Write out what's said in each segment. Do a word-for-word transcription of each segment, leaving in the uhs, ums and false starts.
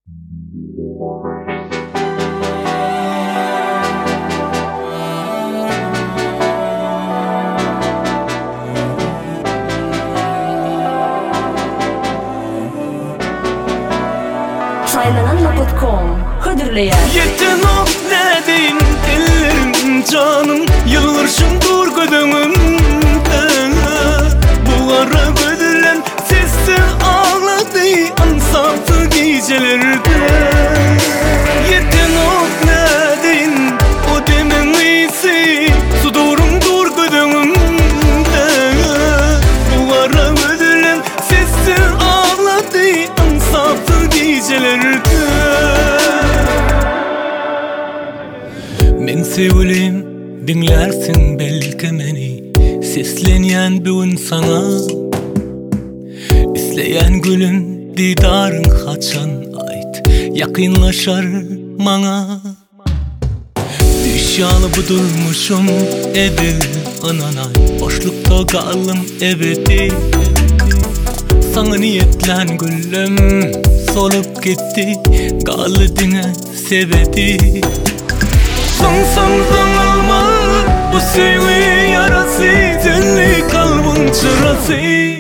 Saylananla nokta com Hıdırlayan Yetten o ne deyin ellerim canım Yılırşın kurgudumum Bu ara gödülen sesi ağladı Ansatı gecelerde Yetten o ne deyin o demin iyisi Su doğrum kurgudumum Bu ara gödülen sesi ağladı Ansatı gecelerde Men sevilim, dinlersin belki meni Seslenyen bugün sana İsleyen gülüm, didarın kaçan ait Yakınlaşar bana Düşyalı budurmuşum edil ananay Boşlukta kalım ebedi Sana niyetlen gülüm solup gitti Galı dine sebedi Son son sanılma bu sevgi yarası Telli kalbin çırası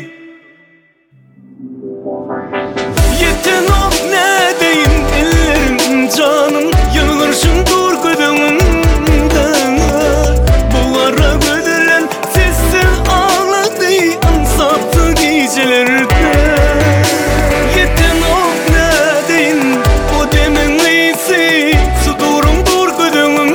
Yetten o ne deyin ellerim canım Yanılırşın kurgudumumdan Bu ara gödülen sesi ağladı Ansattı gecelerde Yetten o ne deyin o demin iyisi Su doğrum kurgudumum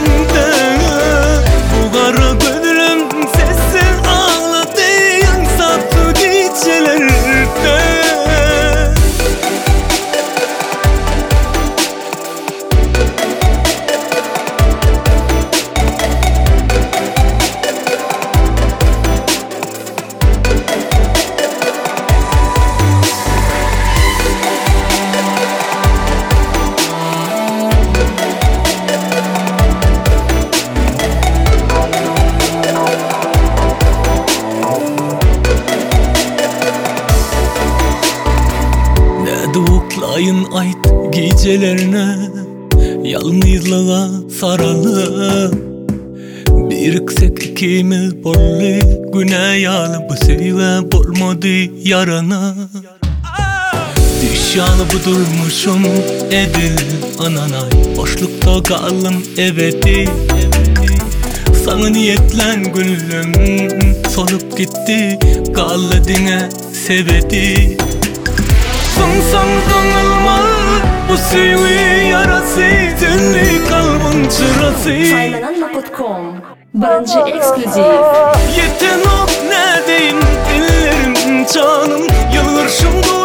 Ayın ait gecelerine Yalnızlığa sarılı Bir yüksek iki mil borlu Güneyyalı bu sevgi bolmadı yarana Düşyalı budurmuşum edil ananay Boşlukta kalım ebedi Sana niyetlen gülüm solup gitti Galı dine sebedi Son son sanılma bu sevgi yarası Telli kalbin çırası Saylananla nokta com Bence ekskluzif Yetten o ne deyin ellerim canım Yılırşın